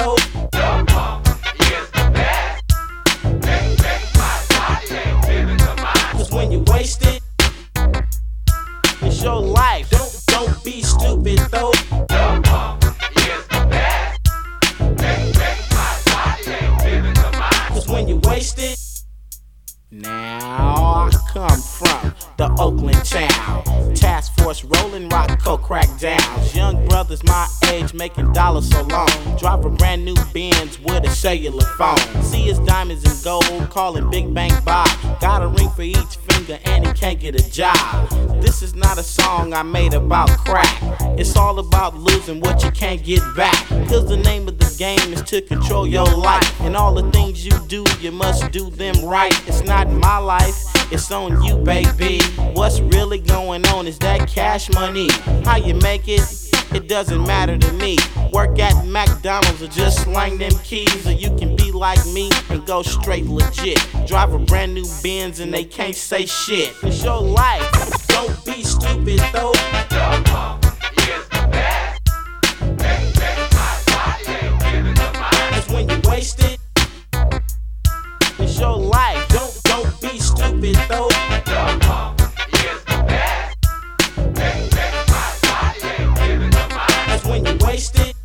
though. Your punk is the best. Make my body ain't feeling to mine. Cause when you waste it, it's your life. Don't be stupid though. Your punk is the best. Make my body ain't feeling to mine. Cause when you waste it. Now I come from the Oakland town. Task force rolling, rock, coke, crack downs. Young brothers my age making dollars so long. Drive a brand new Benz with a cellular phone. See his diamonds and gold, calling Big Bang Bob. Got a ring for each finger and he can't get a job. This is not a song I made about crack. It's all about losing what you can't get back. Cause the name of the game is to control your life. And all the things you do, you must do them right. It's not my life, it's on you, baby. What's really going on is that cash money. How you make it, it doesn't matter to me. Work at McDonald's or just slang them keys. Or you can be like me and go straight legit. Drive a brand new Benz and they can't say shit. It's your life, don't be stupid though. Your punk is the best. Make my body ain't feeling to mine. Cause when you waste it, it's your life. Don't be stupid though. Your punk is the best. Make my body ain't feeling to mine. Cause when you waste it,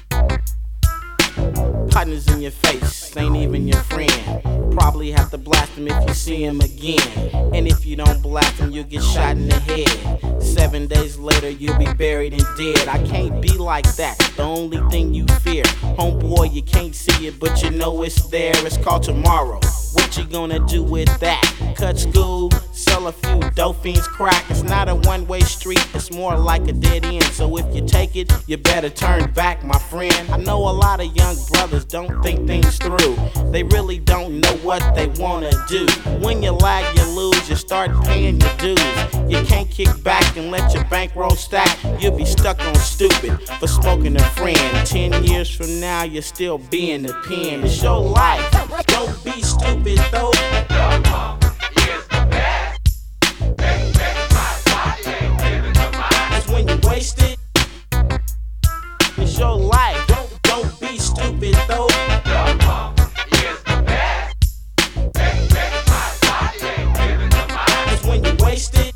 partners in your face, ain't even your friend. Probably have to blast him if you see him again. And if you don't blast him, you'll get shot in the head. 7 days later, you'll be buried and dead. I can't be like that, the only thing you fear. Homeboy, you can't see it, but you know it's there. It's called tomorrow. What you gonna do with that? Cut school, sell a few dope fiends crack. It's not a one-way street, it's more like a dead end. So if you take it, you better turn back, my friend. I know a lot of young brothers don't think things through. They really don't know what they wanna do. When you lag, you lose, you start paying your dues. You can't kick back and let your bankroll stack. You'll be stuck on stupid for smoking a friend. 10 years from now, you'll still be in the pen. It's your life, don't be stupid though. Your punk is the best. Make my body ain't feeling to mine. Cause when you waste it, it's your life. Don't be stupid though. Your punk is the best. Make my body ain't feeling to mine. Cause when you waste it,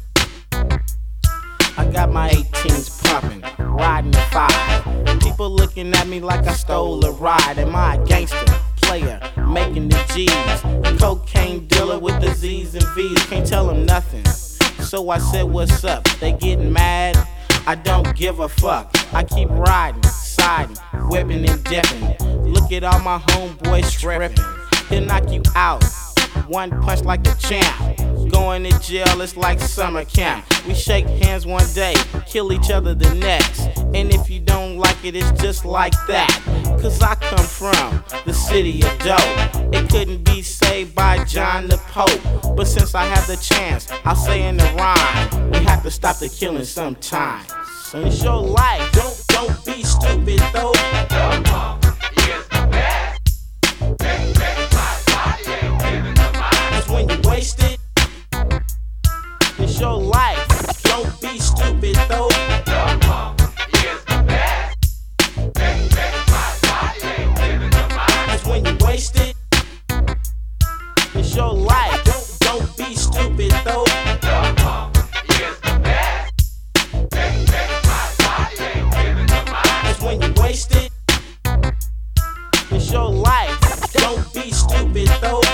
I got my 18s pumping, riding the 5. People looking at me like I stole a ride. Am I a gangster? Player, making the G's. Cocaine dealer with the Z's and V's. Can't tell them nothing. So I said, what's up? They getting mad? I don't give a fuck. I keep riding, siding, whipping and dipping. Look at all my homeboys stripping. He'll knock you out. One punch like a champ. Going to jail, it's like summer camp. We shake hands one day, kill each other the next. And if you don't like it, it's just like that. Cause I come from the city of dope. It couldn't be saved by John the Pope. But since I have the chance, I'll say in the rhyme, we have to stop the killing sometime. So it's your life, don't be stupid though. Your punk is the best. Make my body ain't feeling to mine. Cause when you waste it, it's your life. Don't be stupid though. Your punk is the best. Make my body ain't feeling to mine. Cause when you waste it, it's your life. Don't be stupid though. Your punk is the best. Make my body ain't feeling to mine. Cause when you waste it, it's your life. Don't be stupid though.